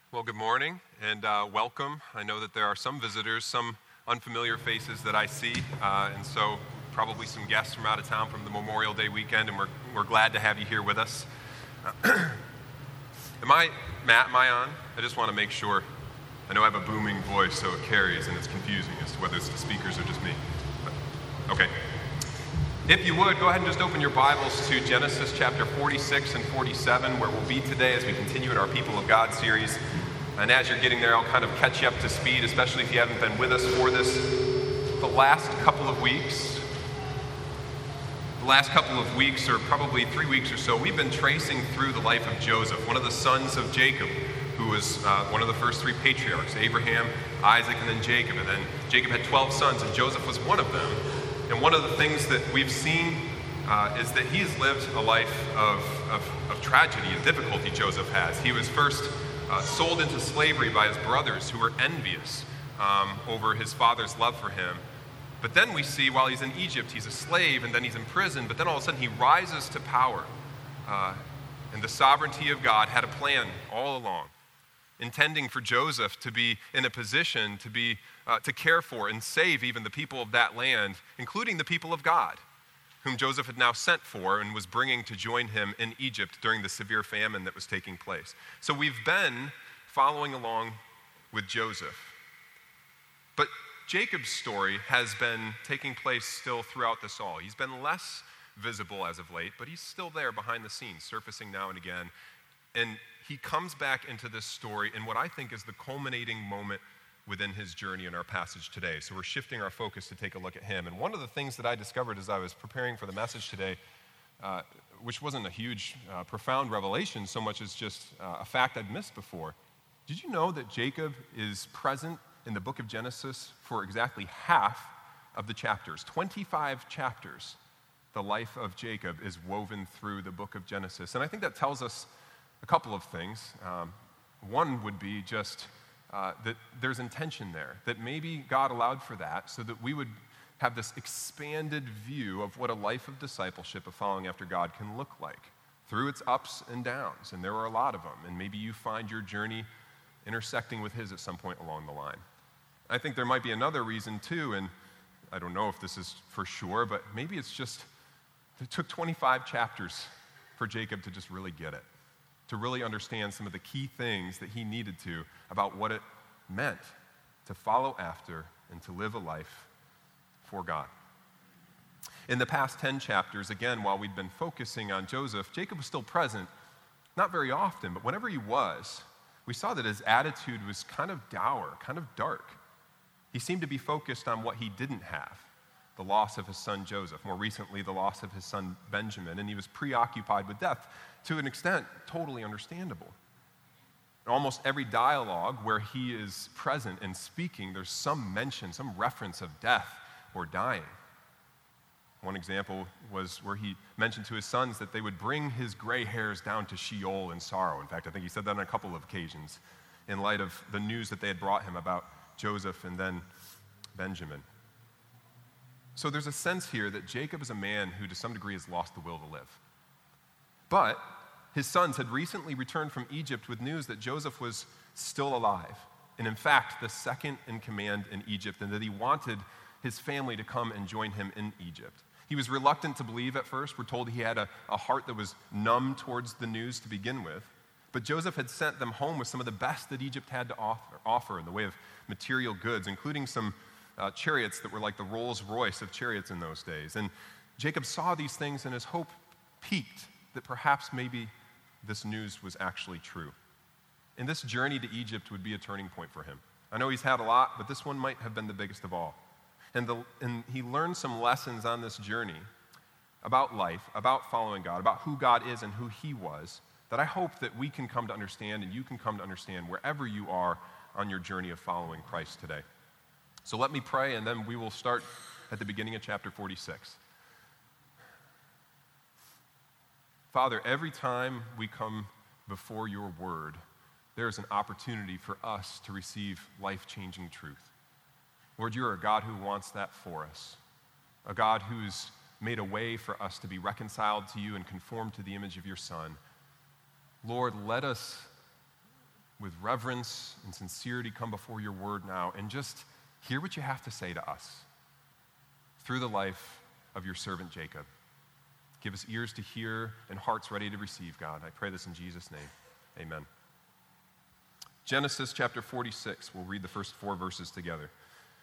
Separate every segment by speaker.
Speaker 1: Well, good morning and welcome. I know that there are some visitors, some unfamiliar faces that I see, and so probably some guests from out of town from the Memorial Day weekend, and we're glad to have you here with us. Matt, am I on? I just want to make sure. I know I have a booming voice, so it carries, and it's confusing as to whether it's the speakers or just me. Okay. If you would, go ahead and just open your Bibles to Genesis chapter 46 and 47, where we'll be today as we continue in our People of God series. And as you're getting there, I'll kind of catch you up to speed, especially if you haven't been with us for this. The last couple of weeks, or probably 3 weeks or so, we've been tracing through the life of Joseph, one of the sons of Jacob, who was one of the first three patriarchs, Abraham, Isaac, and then Jacob. And then Jacob had 12 sons, and Joseph was one of them. And one of the things that we've seen is that he's lived a life of tragedy and difficulty. Joseph has. He was first sold into slavery by his brothers, who were envious over his father's love for him. But then we see while he's in Egypt, he's a slave, and then he's in prison, but then all of a sudden he rises to power. And the sovereignty of God had a plan all along, intending for Joseph to be in a position to care for and save even the people of that land, including the people of God, whom Joseph had now sent for and was bringing to join him in Egypt during the severe famine that was taking place. So we've been following along with Joseph. But Jacob's story has been taking place still throughout this all. He's been less visible as of late, but he's still there behind the scenes, surfacing now and again. And he comes back into this story in what I think is the culminating moment within his journey in our passage today. So we're shifting our focus to take a look at him. And one of the things that I discovered as I was preparing for the message today, which wasn't a huge, profound revelation so much as just a fact I'd missed before. Did you know that Jacob is present in the book of Genesis for exactly half of the chapters? 25 chapters, the life of Jacob is woven through the book of Genesis. And I think that tells us a couple of things. One would be just that there's intention there, that maybe God allowed for that so that we would have this expanded view of what a life of discipleship, of following after God, can look like through its ups and downs. And there are a lot of them. And maybe you find your journey intersecting with his at some point along the line. I think there might be another reason too, and I don't know if this is for sure, but maybe it's just it took 25 chapters for Jacob to just really get it, to really understand some of the key things that he needed to about what it meant to follow after and to live a life for God. In the past 10 chapters, again, while we'd been focusing on Joseph, Jacob was still present, not very often, but whenever he was, we saw that his attitude was kind of dour, kind of dark. He seemed to be focused on what he didn't have, the loss of his son Joseph, more recently the loss of his son Benjamin, and he was preoccupied with death, to an extent totally understandable. In almost every dialogue where he is present and speaking, there's some mention, some reference of death or dying. One example was where he mentioned to his sons that they would bring his gray hairs down to Sheol in sorrow. In fact, I think he said that on a couple of occasions in light of the news that they had brought him about Joseph and then Benjamin. So there's a sense here that Jacob is a man who to some degree has lost the will to live. But his sons had recently returned from Egypt with news that Joseph was still alive, and in fact, the second in command in Egypt, and that he wanted his family to come and join him in Egypt. He was reluctant to believe at first. We're told he had a heart that was numb towards the news to begin with. But Joseph had sent them home with some of the best that Egypt had to offer in the way of material goods, including some chariots that were like the Rolls-Royce of chariots in those days. And Jacob saw these things, and his hope peaked that perhaps maybe this news was actually true. And this journey to Egypt would be a turning point for him. I know he's had a lot, but this one might have been the biggest of all. And he learned some lessons on this journey about life, about following God, about who God is and who he was, that I hope that we can come to understand and you can come to understand wherever you are on your journey of following Christ today. So let me pray, and then we will start at the beginning of chapter 46. Father, every time we come before your word, there is an opportunity for us to receive life-changing truth. Lord, you're a God who wants that for us, a God who's made a way for us to be reconciled to you and conformed to the image of your Son. Lord, let us with reverence and sincerity come before your word now and just hear what you have to say to us through the life of your servant Jacob. Give us ears to hear and hearts ready to receive, God. I pray this in Jesus' name. Amen. Genesis chapter 46. We'll read the first 4 verses together.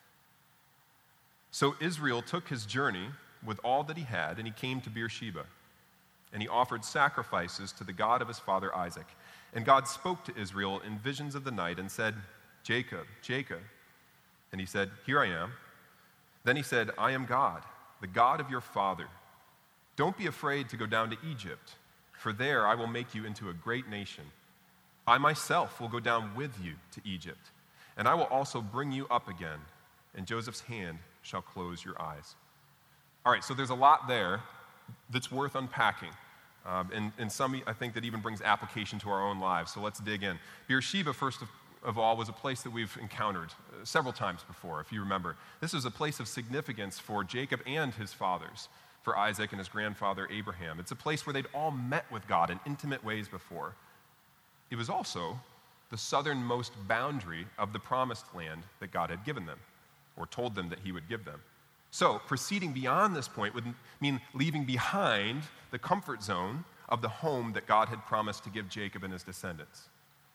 Speaker 1: So Israel took his journey with all that he had, and he came to Beersheba. And he offered sacrifices to the God of his father Isaac. And God spoke to Israel in visions of the night and said, Jacob, Jacob. And he said, Here I am. Then he said, I am God, the God of your father. Don't be afraid to go down to Egypt, for there I will make you into a great nation. I myself will go down with you to Egypt, and I will also bring you up again, and Joseph's hand shall close your eyes. All right, so there's a lot there that's worth unpacking. And some, I think, that even brings application to our own lives. So let's dig in. Beersheba, first of all, was a place that we've encountered several times before, if you remember. This was a place of significance for Jacob and his fathers, for Isaac and his grandfather Abraham. It's a place where they'd all met with God in intimate ways before. It was also the southernmost boundary of the promised land that God had given them, or told them that he would give them. So, proceeding beyond this point would mean leaving behind the comfort zone of the home that God had promised to give Jacob and his descendants.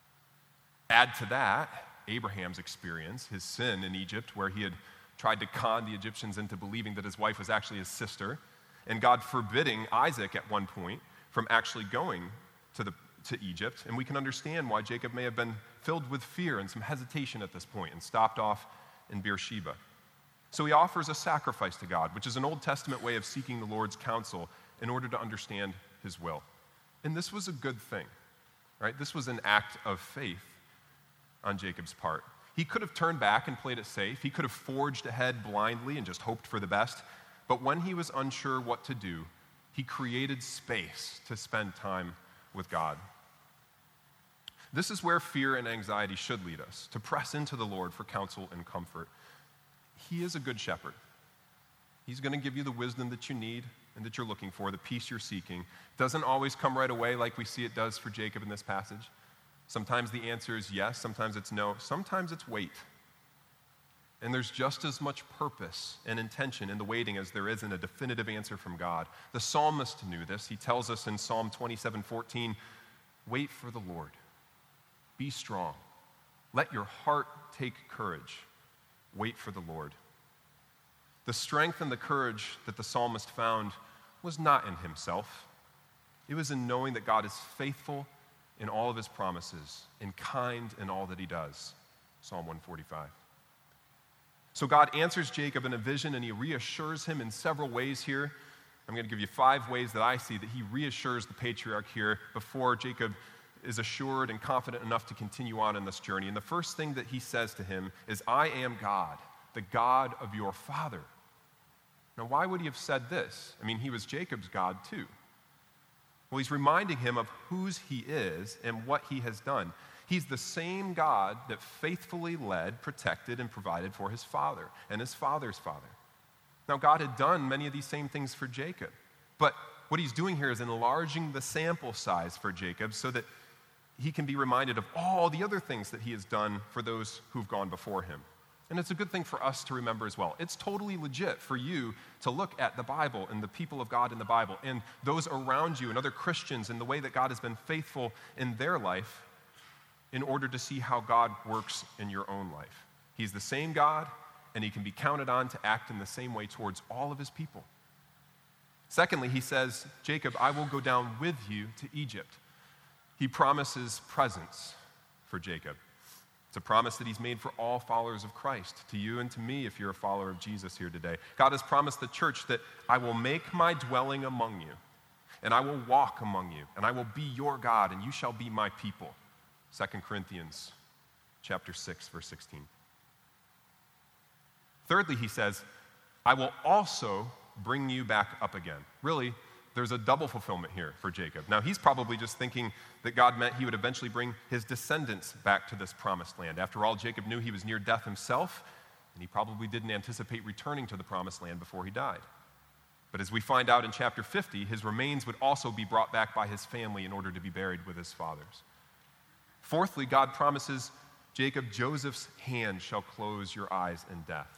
Speaker 1: Add to that Abraham's experience, his sin in Egypt, where he had tried to con the Egyptians into believing that his wife was actually his sister, and God forbidding Isaac at one point from actually going to Egypt. And we can understand why Jacob may have been filled with fear and some hesitation at this point and stopped off in Beersheba. So he offers a sacrifice to God, which is an Old Testament way of seeking the Lord's counsel in order to understand his will. And this was a good thing, right? This was an act of faith on Jacob's part. He could have turned back and played it safe. He could have forged ahead blindly and just hoped for the best. But when he was unsure what to do, he created space to spend time with God. This is where fear and anxiety should lead us, to press into the Lord for counsel and comfort. He is a good shepherd. He's going to give you the wisdom that you need and that you're looking for, the peace you're seeking. Doesn't always come right away like we see it does for Jacob in this passage. Sometimes the answer is yes, sometimes it's no, sometimes it's wait. And there's just as much purpose and intention in the waiting as there is in a definitive answer from God. The psalmist knew this. He tells us in Psalm 27:14, wait for the Lord. Be strong. Let your heart take courage. Wait for the Lord. The strength and the courage that the psalmist found was not in himself. It was in knowing that God is faithful in all of his promises and kind in all that he does. Psalm 145. So God answers Jacob in a vision, and he reassures him in several ways here. I'm going to give you 5 ways that I see that he reassures the patriarch here before Jacob is assured and confident enough to continue on in this journey. And the first thing that he says to him is, I am God, the God of your father. Now, why would he have said this? I mean, he was Jacob's God too. Well, he's reminding him of whose he is and what he has done. He's the same God that faithfully led, protected, and provided for his father and his father's father. Now, God had done many of these same things for Jacob, but what he's doing here is enlarging the sample size for Jacob so that he can be reminded of all the other things that he has done for those who've gone before him. And it's a good thing for us to remember as well. It's totally legit for you to look at the Bible and the people of God in the Bible and those around you and other Christians and the way that God has been faithful in their life in order to see how God works in your own life. He's the same God, and he can be counted on to act in the same way towards all of his people. Secondly, he says, Jacob, I will go down with you to Egypt. He promises presence for Jacob. It's a promise that he's made for all followers of Christ, to you and to me if you're a follower of Jesus here today. God has promised the church that I will make my dwelling among you, and I will walk among you, and I will be your God, and you shall be my people. 2 Corinthians chapter 6, verse 16. Thirdly, he says, I will also bring you back up again. Really, there's a double fulfillment here for Jacob. Now, he's probably just thinking that God meant he would eventually bring his descendants back to this promised land. After all, Jacob knew he was near death himself, and he probably didn't anticipate returning to the promised land before he died. But as we find out in chapter 50, his remains would also be brought back by his family in order to be buried with his fathers. Fourthly, God promises Jacob, Joseph's hand shall close your eyes in death.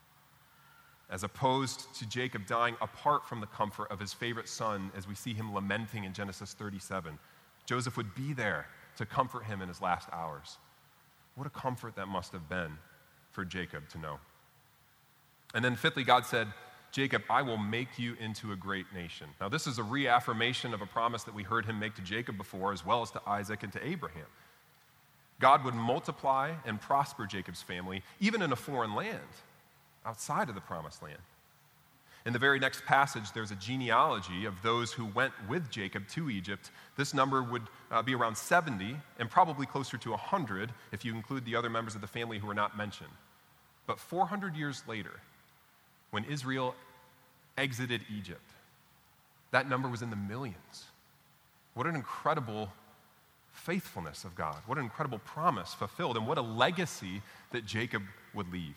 Speaker 1: As opposed to Jacob dying apart from the comfort of his favorite son, as we see him lamenting in Genesis 37, Joseph would be there to comfort him in his last hours. What a comfort that must have been for Jacob to know. And then fifthly, God said, Jacob, I will make you into a great nation. Now, this is a reaffirmation of a promise that we heard him make to Jacob before, as well as to Isaac and to Abraham. God would multiply and prosper Jacob's family, even in a foreign land, outside of the promised land. In the very next passage, there's a genealogy of those who went with Jacob to Egypt. This number would be around 70, and probably closer to 100 if you include the other members of the family who were not mentioned. But 400 years later, when Israel exited Egypt, that number was in the millions. What an incredible faithfulness of God. What an incredible promise fulfilled, and what a legacy that Jacob would leave.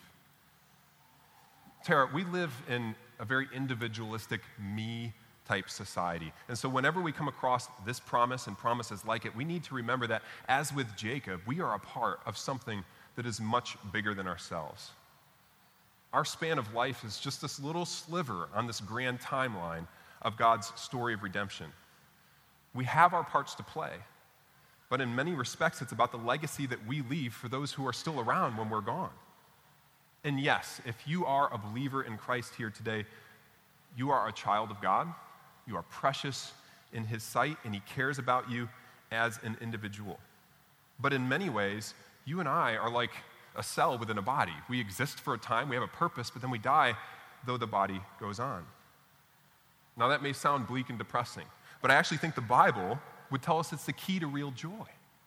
Speaker 1: Tara, we live in a very individualistic, me-type society. And so whenever we come across this promise and promises like it, we need to remember that, as with Jacob, we are a part of something that is much bigger than ourselves. Our span of life is just this little sliver on this grand timeline of God's story of redemption. We have our parts to play, but in many respects, it's about the legacy that we leave for those who are still around when we're gone. And yes, if you are a believer in Christ here today, you are a child of God. You are precious in His sight, and He cares about you as an individual. But in many ways, you and I are like a cell within a body. We exist for a time, we have a purpose, but then we die, though the body goes on. Now that may sound bleak and depressing, but I actually think the Bible would tell us it's the key to real joy.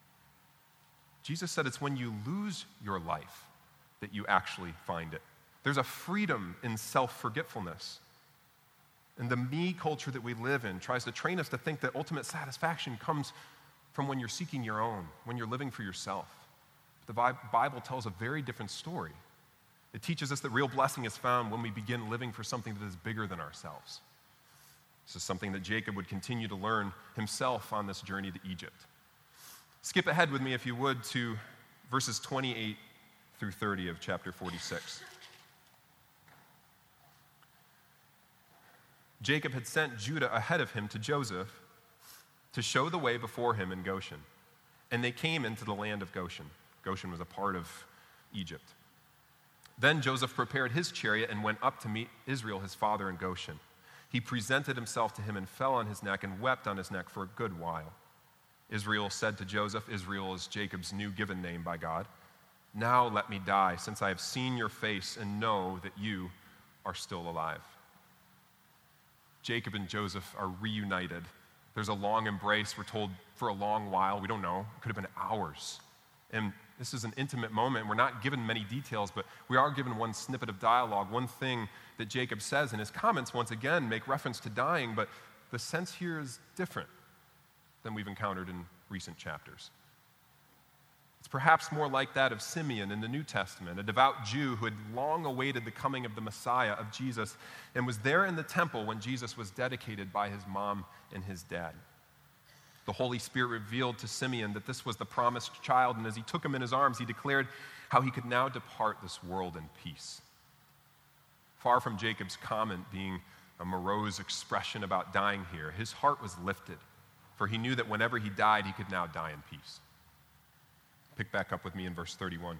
Speaker 1: Jesus said it's when you lose your life that you actually find it. There's a freedom in self-forgetfulness. And the me culture that we live in tries to train us to think that ultimate satisfaction comes from when you're seeking your own, when you're living for yourself. The Bible tells a very different story. It teaches us that real blessing is found when we begin living for something that is bigger than ourselves. This is something that Jacob would continue to learn himself on this journey to Egypt. Skip ahead with me, if you would, to verses 28 through 30 of chapter 46. Jacob had sent Judah ahead of him to Joseph to show the way before him in Goshen. And they came into the land of Goshen. Goshen was a part of Egypt. Then Joseph prepared his chariot and went up to meet Israel, his father, in Goshen. He presented himself to him and fell on his neck and wept on his neck for a good while. Israel said to Joseph, Israel is Jacob's new given name by God, now let me die, since I have seen your face and know that you are still alive. Jacob and Joseph are reunited. There's a long embrace, we're told, for a long while. We don't know. It could have been hours. And this is an intimate moment. We're not given many details, but we are given one snippet of dialogue. One thing that Jacob says in his comments, once again, make reference to dying, but the sense here is different than we've encountered in recent chapters. It's perhaps more like that of Simeon in the New Testament, a devout Jew who had long awaited the coming of the Messiah, of Jesus, and was there in the temple when Jesus was dedicated by his mom and his dad. The Holy Spirit revealed to Simeon that this was the promised child, and as he took him in his arms, he declared how he could now depart this world in peace. Far from Jacob's comment being a morose expression about dying here, his heart was lifted, for he knew that whenever he died, he could now die in peace. Pick back up with me in verse 31.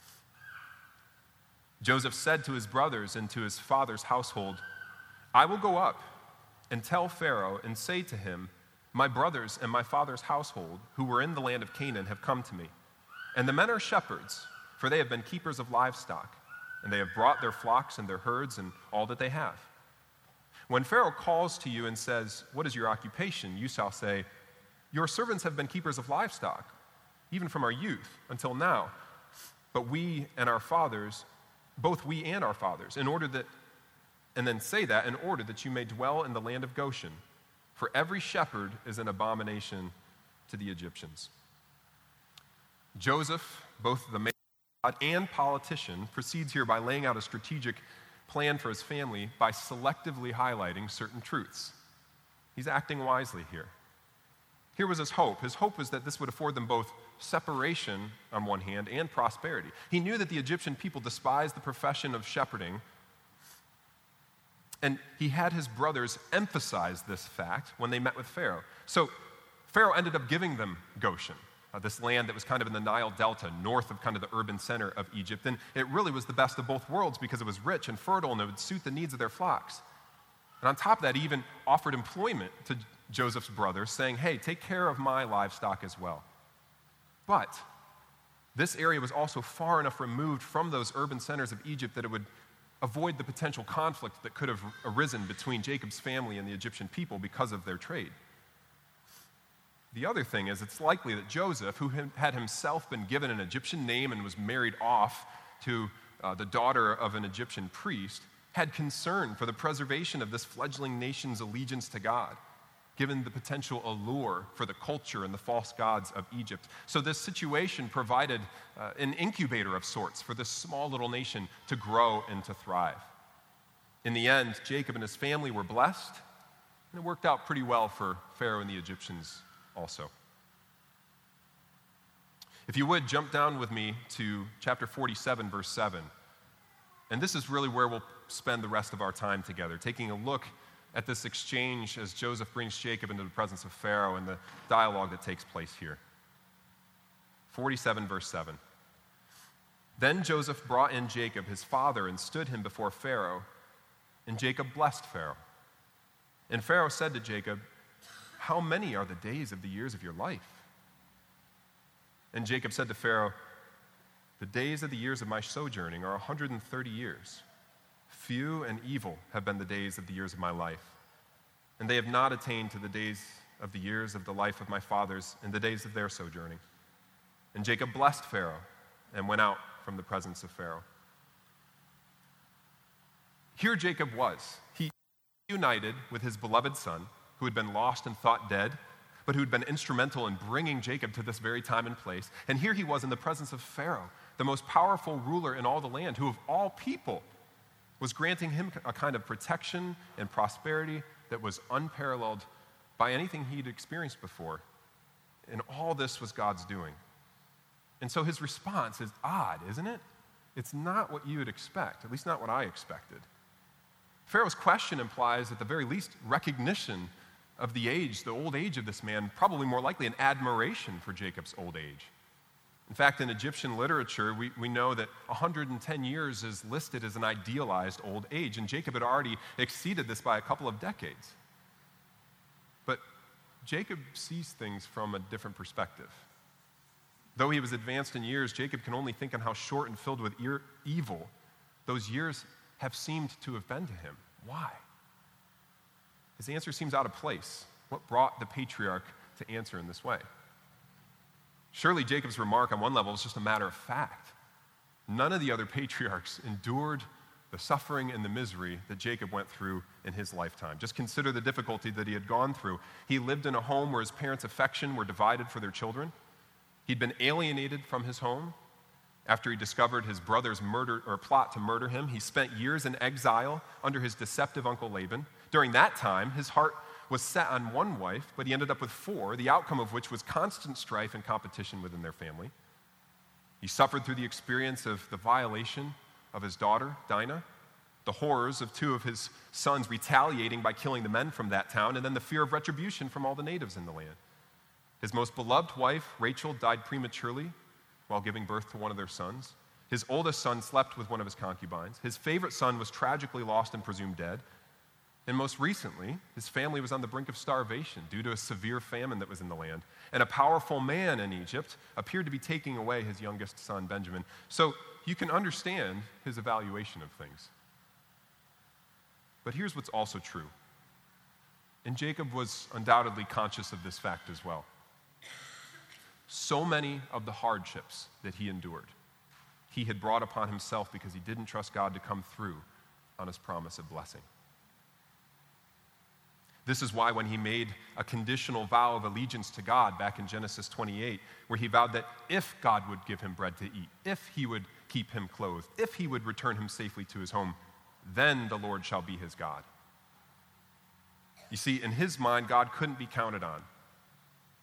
Speaker 1: Joseph said to his brothers and to his father's household, I will go up and tell Pharaoh and say to him, my brothers and my father's household, who were in the land of Canaan, have come to me. And the men are shepherds, for they have been keepers of livestock, and they have brought their flocks and their herds and all that they have. When Pharaoh calls to you and says, what is your occupation? You shall say, your servants have been keepers of livestock, even from our youth until now. But we and our fathers, both we and our fathers, in order that you may dwell in the land of Goshen. For every shepherd is an abomination to the Egyptians. Joseph, both the man of God and politician, proceeds here by laying out a strategic plan for his family by selectively highlighting certain truths. He's acting wisely here. Here was his hope. His hope was that this would afford them both separation on one hand and prosperity. He knew that the Egyptian people despised the profession of shepherding, and he had his brothers emphasize this fact when they met with Pharaoh. So Pharaoh ended up giving them Goshen, this land that was kind of in the Nile Delta, north of kind of the urban center of Egypt. And it really was the best of both worlds because it was rich and fertile and it would suit the needs of their flocks. And on top of that, he even offered employment to Joseph's brothers, saying, hey, take care of my livestock as well. But this area was also far enough removed from those urban centers of Egypt that it would avoid the potential conflict that could have arisen between Jacob's family and the Egyptian people because of their trade. The other thing is, it's likely that Joseph, who had himself been given an Egyptian name and was married off to the daughter of an Egyptian priest, had concern for the preservation of this fledgling nation's allegiance to God, given the potential allure for the culture and the false gods of Egypt. So this situation provided an incubator of sorts for this small little nation to grow and to thrive. In the end, Jacob and his family were blessed, and it worked out pretty well for Pharaoh and the Egyptians also. If you would, jump down with me to chapter 47, verse 7. And this is really where we'll spend the rest of our time together, taking a look at this exchange as Joseph brings Jacob into the presence of Pharaoh and the dialogue that takes place here. 47, verse 7. Then Joseph brought in Jacob, his father, and stood him before Pharaoh, and Jacob blessed Pharaoh. And Pharaoh said to Jacob, how many are the days of the years of your life? And Jacob said to Pharaoh, the days of the years of my sojourning are 130 years. Few and evil have been the days of the years of my life, and they have not attained to the days of the years of the life of my fathers in the days of their sojourning. And Jacob blessed Pharaoh and went out from the presence of Pharaoh. Here Jacob was. He united with his beloved son, who had been lost and thought dead, but who had been instrumental in bringing Jacob to this very time and place. And here he was in the presence of Pharaoh, the most powerful ruler in all the land, who of all people was granting him a kind of protection and prosperity that was unparalleled by anything he'd experienced before. And all this was God's doing. And so his response is odd, isn't it? It's not what you would expect, at least not what I expected. Pharaoh's question implies, at the very least, recognition of the age, the old age of this man, probably more likely an admiration for Jacob's old age. In fact, in Egyptian literature, we know that 110 years is listed as an idealized old age, and Jacob had already exceeded this by a couple of decades. But Jacob sees things from a different perspective. Though he was advanced in years, Jacob can only think on how short and filled with evil those years have seemed to have been to him. Why? His answer seems out of place. What brought the patriarch to answer in this way? Surely Jacob's remark on one level is just a matter of fact. None of the other patriarchs endured the suffering and the misery that Jacob went through in his lifetime. Just consider the difficulty that he had gone through. He lived in a home where his parents' affection were divided for their children. He'd been alienated from his home after he discovered his brother's murder or plot to murder him. He spent years in exile under his deceptive uncle Laban. During that time, his heart was set on one wife, but he ended up with four, the outcome of which was constant strife and competition within their family. He suffered through the experience of the violation of his daughter, Dinah, the horrors of two of his sons retaliating by killing the men from that town, and then the fear of retribution from all the natives in the land. His most beloved wife, Rachel, died prematurely while giving birth to one of their sons. His oldest son slept with one of his concubines. His favorite son was tragically lost and presumed dead. And most recently, his family was on the brink of starvation due to a severe famine that was in the land. And a powerful man in Egypt appeared to be taking away his youngest son, Benjamin. So you can understand his evaluation of things. But here's what's also true. And Jacob was undoubtedly conscious of this fact as well. So many of the hardships that he endured, he had brought upon himself because he didn't trust God to come through on his promise of blessing. This is why when he made a conditional vow of allegiance to God back in Genesis 28, where he vowed that if God would give him bread to eat, if he would keep him clothed, if he would return him safely to his home, then the Lord shall be his God. You see, in his mind, God couldn't be counted on.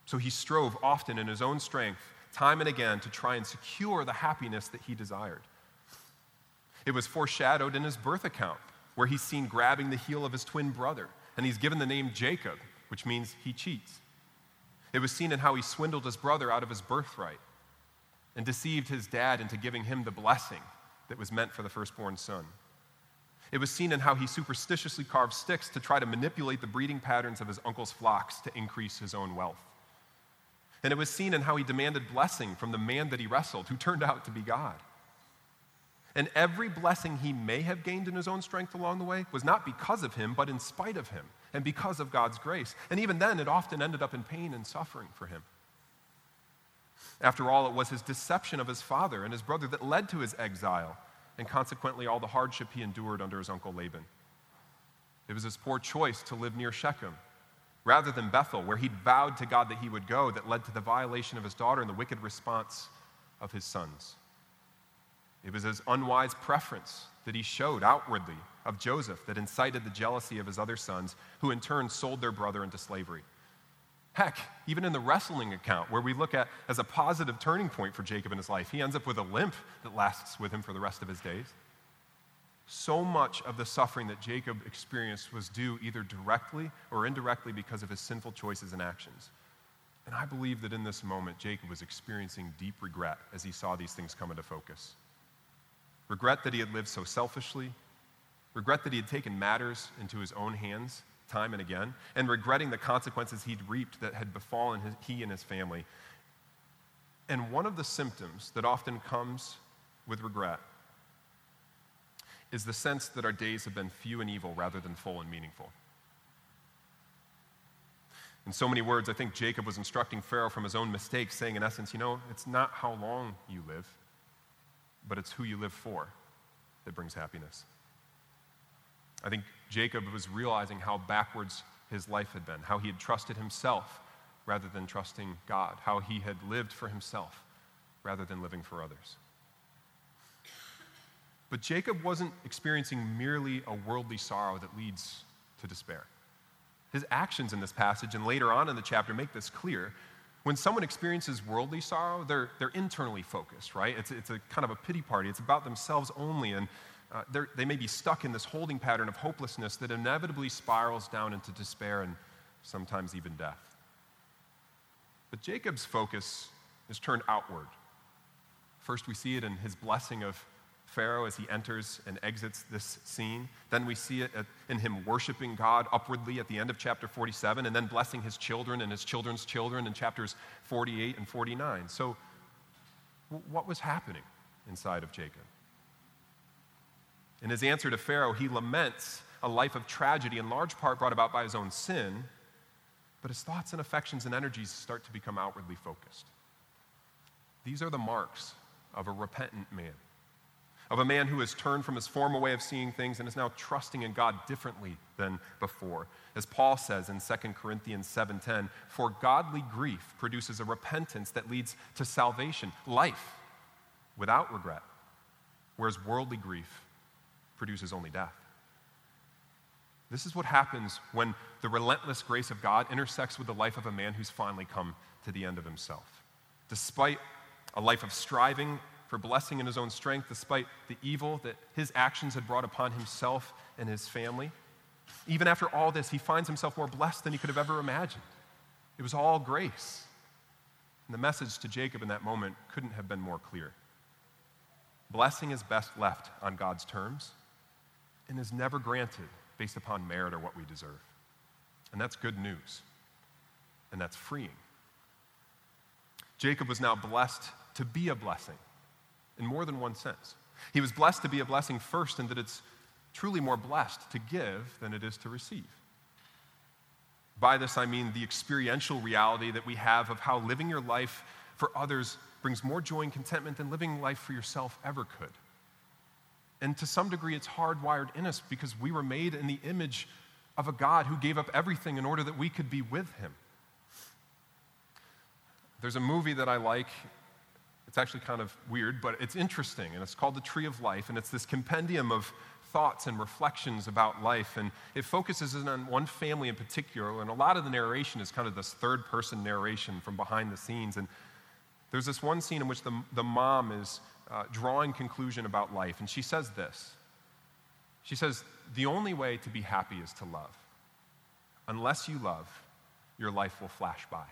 Speaker 1: So he strove often in his own strength, time and again, to try and secure the happiness that he desired. It was foreshadowed in his birth account, where he's seen grabbing the heel of his twin brother, and he's given the name Jacob, which means he cheats. It was seen in how he swindled his brother out of his birthright and deceived his dad into giving him the blessing that was meant for the firstborn son. It was seen in how he superstitiously carved sticks to try to manipulate the breeding patterns of his uncle's flocks to increase his own wealth. And it was seen in how he demanded blessing from the man that he wrestled, who turned out to be God. And every blessing he may have gained in his own strength along the way was not because of him, but in spite of him, and because of God's grace. And even then, it often ended up in pain and suffering for him. After all, it was his deception of his father and his brother that led to his exile, and consequently all the hardship he endured under his uncle Laban. It was his poor choice to live near Shechem, rather than Bethel, where he'd vowed to God that he would go, that led to the violation of his daughter and the wicked response of his sons. It was his unwise preference that he showed outwardly of Joseph that incited the jealousy of his other sons, who in turn sold their brother into slavery. Heck, even in the wrestling account, where we look at as a positive turning point for Jacob in his life, he ends up with a limp that lasts with him for the rest of his days. So much of the suffering that Jacob experienced was due either directly or indirectly because of his sinful choices and actions. And I believe that in this moment, Jacob was experiencing deep regret as he saw these things come into focus. Regret that he had lived so selfishly, regret that he had taken matters into his own hands time and again, and regretting the consequences he'd reaped that had befallen he and his family. And one of the symptoms that often comes with regret is the sense that our days have been few and evil rather than full and meaningful. In so many words, I think Jacob was instructing Pharaoh from his own mistakes, saying in essence, it's not how long you live, but it's who you live for that brings happiness. I think Jacob was realizing how backwards his life had been, how he had trusted himself rather than trusting God, how he had lived for himself rather than living for others. But Jacob wasn't experiencing merely a worldly sorrow that leads to despair. His actions in this passage and later on in the chapter make this clear. When someone experiences worldly sorrow, they're internally focused, right? It's a kind of a pity party. It's about themselves only, and they may be stuck in this holding pattern of hopelessness that inevitably spirals down into despair and sometimes even death. But Jacob's focus is turned outward. First, we see it in his blessing of Pharaoh as he enters and exits this scene. Then we see it in him worshiping God upwardly at the end of chapter 47, and then blessing his children and his children's children in chapters 48 and 49. So what was happening inside of Jacob? In his answer to Pharaoh, he laments a life of tragedy in large part brought about by his own sin, but his thoughts and affections and energies start to become outwardly focused. These are the marks of a repentant man, of a man who has turned from his former way of seeing things and is now trusting in God differently than before. As Paul says in 2 Corinthians 7:10, "For godly grief produces a repentance that leads to salvation, life, without regret, whereas worldly grief produces only death." This is what happens when the relentless grace of God intersects with the life of a man who's finally come to the end of himself. Despite a life of striving for blessing in his own strength, despite the evil that his actions had brought upon himself and his family, even after all this, he finds himself more blessed than he could have ever imagined. It was all grace. And the message to Jacob in that moment couldn't have been more clear. Blessing is best left on God's terms and is never granted based upon merit or what we deserve. And that's good news. And that's freeing. Jacob was now blessed to be a blessing in more than one sense. He was blessed to be a blessing first in that it's truly more blessed to give than it is to receive. By this I mean the experiential reality that we have of how living your life for others brings more joy and contentment than living life for yourself ever could. And to some degree, it's hardwired in us because we were made in the image of a God who gave up everything in order that we could be with him. There's a movie that I like. It's actually kind of weird, but it's interesting, and it's called The Tree of Life, and it's this compendium of thoughts and reflections about life, and it focuses in on one family in particular, and a lot of the narration is kind of this third-person narration from behind the scenes, and there's this one scene in which the mom is drawing conclusion about life, and she says this. She says, "The only way to be happy is to love. Unless you love, your life will flash by."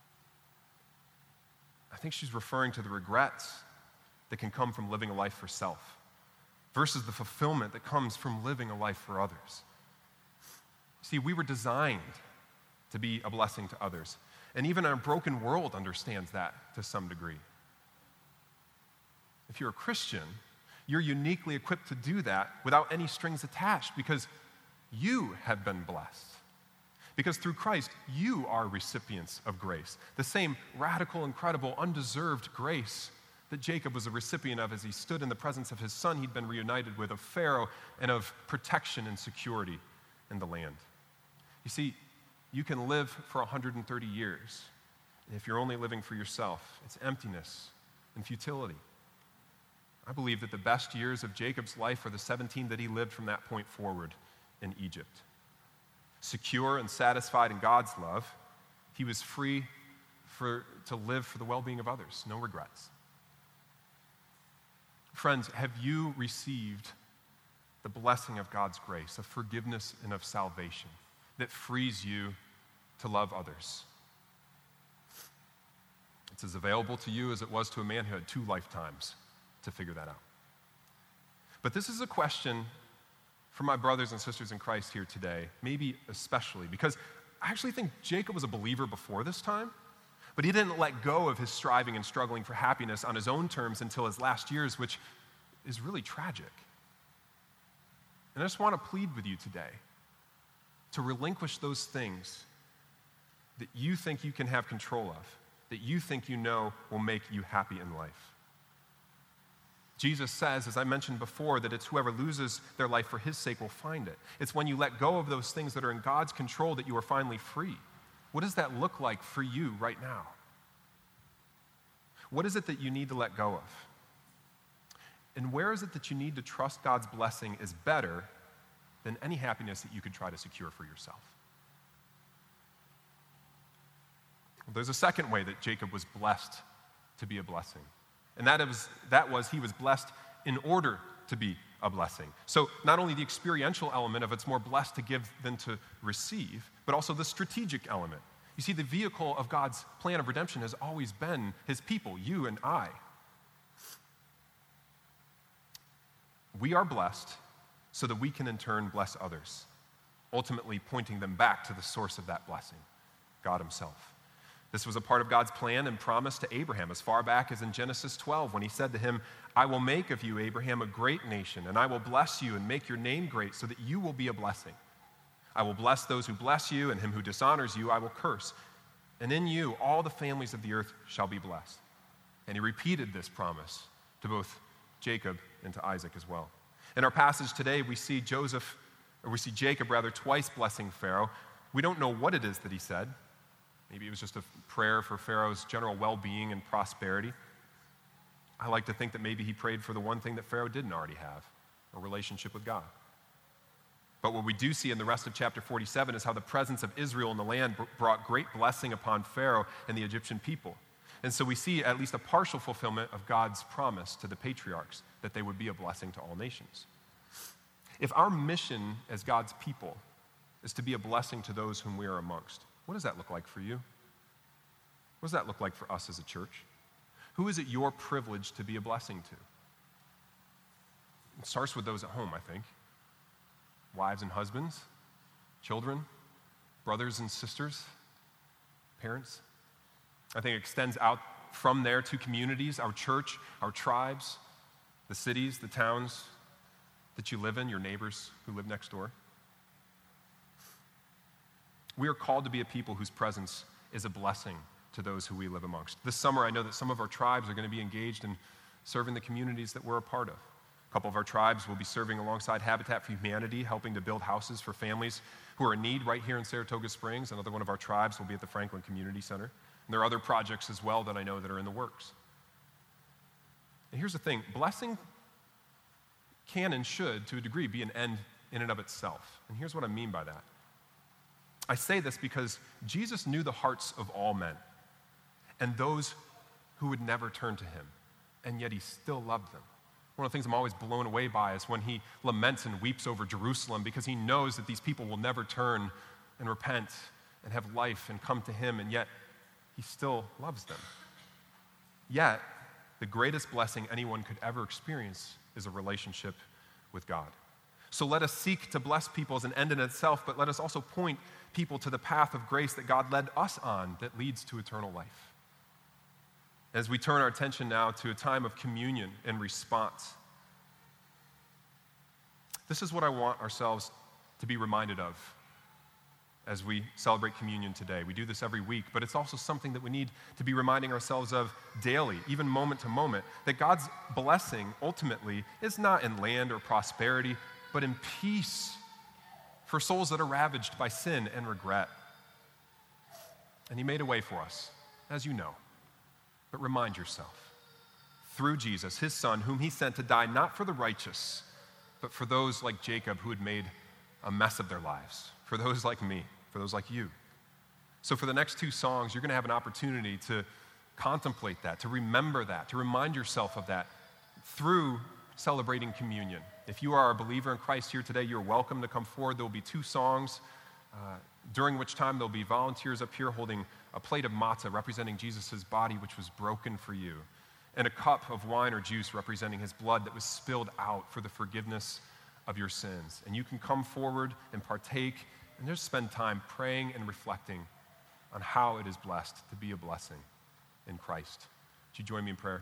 Speaker 1: I think she's referring to the regrets that can come from living a life for self versus the fulfillment that comes from living a life for others. See, we were designed to be a blessing to others, and even our broken world understands that to some degree. If you're a Christian, you're uniquely equipped to do that without any strings attached because you have been blessed. Because through Christ, you are recipients of grace, the same radical, incredible, undeserved grace that Jacob was a recipient of as he stood in the presence of his son he'd been reunited with, of Pharaoh, and of protection and security in the land. You see, you can live for 130 years. And if you're only living for yourself, it's emptiness and futility. I believe that the best years of Jacob's life are the 17 that he lived from that point forward in Egypt. Secure and satisfied in God's love, he was free to live for the well-being of others, no regrets. Friends, have you received the blessing of God's grace, of forgiveness and of salvation that frees you to love others? It's as available to you as it was to a man who had 2 lifetimes to figure that out. But this is a question for my brothers and sisters in Christ here today, maybe especially, because I actually think Jacob was a believer before this time, but he didn't let go of his striving and struggling for happiness on his own terms until his last years, which is really tragic. And I just want to plead with you today to relinquish those things that you think you can have control of, that you think you know will make you happy in life. Jesus says, as I mentioned before, that it's whoever loses their life for his sake will find it. It's when you let go of those things that are in God's control that you are finally free. What does that look like for you right now? What is it that you need to let go of? And where is it that you need to trust God's blessing is better than any happiness that you could try to secure for yourself? There's a second way that Jacob was blessed to be a blessing. And that was he was blessed in order to be a blessing. So not only the experiential element of it's more blessed to give than to receive, but also the strategic element. You see, the vehicle of God's plan of redemption has always been his people, you and I. We are blessed so that we can in turn bless others, ultimately pointing them back to the source of that blessing, God himself. This was a part of God's plan and promise to Abraham as far back as in Genesis 12 when he said to him, "I will make of you, Abraham, a great nation, and I will bless you and make your name great so that you will be a blessing. I will bless those who bless you, and him who dishonors you I will curse. And in you all the families of the earth shall be blessed." And he repeated this promise to both Jacob and to Isaac as well. In our passage today, we see Jacob twice blessing Pharaoh. We don't know what it is that he said. Maybe it was just a prayer for Pharaoh's general well-being and prosperity. I like to think that maybe he prayed for the one thing that Pharaoh didn't already have, a relationship with God. But what we do see in the rest of chapter 47 is how the presence of Israel in the land brought great blessing upon Pharaoh and the Egyptian people. And so we see at least a partial fulfillment of God's promise to the patriarchs that they would be a blessing to all nations. If our mission as God's people is to be a blessing to those whom we are amongst, what does that look like for you? What does that look like for us as a church? Who is it your privilege to be a blessing to? It starts with those at home, I think. Wives and husbands, children, brothers and sisters, parents. I think it extends out from there to communities, our church, our tribes, the cities, the towns that you live in, your neighbors who live next door. We are called to be a people whose presence is a blessing to those who we live amongst. This summer, I know that some of our tribes are going to be engaged in serving the communities that we're a part of. A couple of our tribes will be serving alongside Habitat for Humanity, helping to build houses for families who are in need right here in Saratoga Springs. Another one of our tribes will be at the Franklin Community Center. And there are other projects as well that I know that are in the works. And here's the thing, blessing can and should, to a degree, be an end in and of itself. And here's what I mean by that. I say this because Jesus knew the hearts of all men and those who would never turn to him, and yet he still loved them. One of the things I'm always blown away by is when he laments and weeps over Jerusalem because he knows that these people will never turn and repent and have life and come to him, and yet he still loves them. Yet, the greatest blessing anyone could ever experience is a relationship with God. So let us seek to bless people as an end in itself, but let us also point people to the path of grace that God led us on that leads to eternal life. As we turn our attention now to a time of communion and response, this is what I want ourselves to be reminded of as we celebrate communion today. We do this every week, but it's also something that we need to be reminding ourselves of daily, even moment to moment, that God's blessing ultimately is not in land or prosperity, but in peace for souls that are ravaged by sin and regret. And he made a way for us, as you know. But remind yourself, through Jesus, his son, whom he sent to die not for the righteous, but for those like Jacob who had made a mess of their lives, for those like me, for those like you. So for the next two songs, you're going to have an opportunity to contemplate that, to remember that, to remind yourself of that through celebrating communion. If you are a believer in Christ here today, you're welcome to come forward. There will be two songs, during which time there'll be volunteers up here holding a plate of matzah representing Jesus' body, which was broken for you, and a cup of wine or juice representing his blood that was spilled out for the forgiveness of your sins. And you can come forward and partake and just spend time praying and reflecting on how it is blessed to be a blessing in Christ. Would you join me in prayer?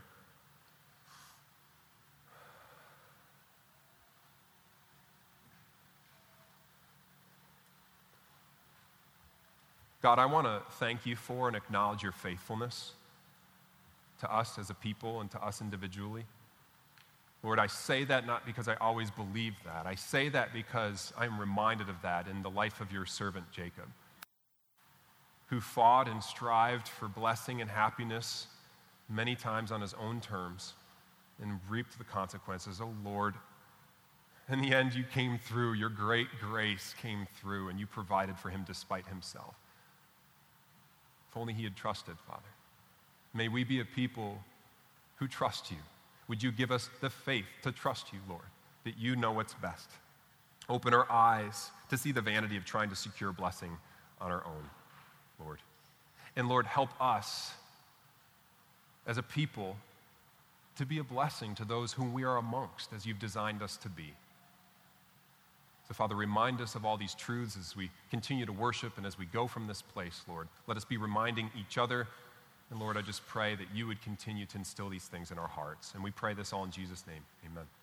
Speaker 1: God, I want to thank you for and acknowledge your faithfulness to us as a people and to us individually. Lord, I say that not because I always believe that. I say that because I'm reminded of that in the life of your servant Jacob, who fought and strived for blessing and happiness many times on his own terms and reaped the consequences. Oh Lord, in the end you came through. Your great grace came through and you provided for him despite himself. If only he had trusted, Father. May we be a people who trust you. Would you give us the faith to trust you, Lord, that you know what's best. Open our eyes to see the vanity of trying to secure blessing on our own, Lord. And Lord, help us as a people to be a blessing to those whom we are amongst as you've designed us to be. So, Father, remind us of all these truths as we continue to worship and as we go from this place, Lord. Let us be reminding each other. And, Lord, I just pray that you would continue to instill these things in our hearts. And we pray this all in Jesus' name. Amen.